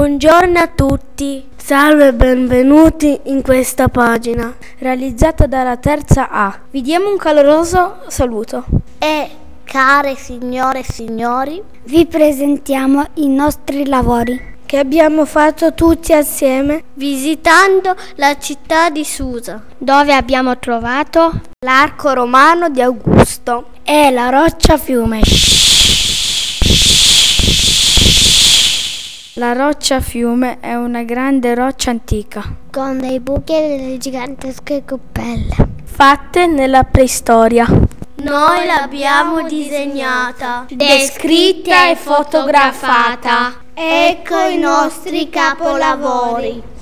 Buongiorno a tutti, salve e benvenuti in questa pagina realizzata dalla Terza A. Vi diamo un caloroso saluto. E care signore e signori, vi presentiamo i nostri lavori che abbiamo fatto tutti assieme visitando la città di Susa, dove abbiamo trovato l'arco romano di Augusto e la roccia fiume. La roccia fiume è una grande roccia antica con dei buchi e delle gigantesche coppelle fatte nella preistoria. Noi l'abbiamo disegnata, descritta e fotografata. Ecco i nostri capolavori.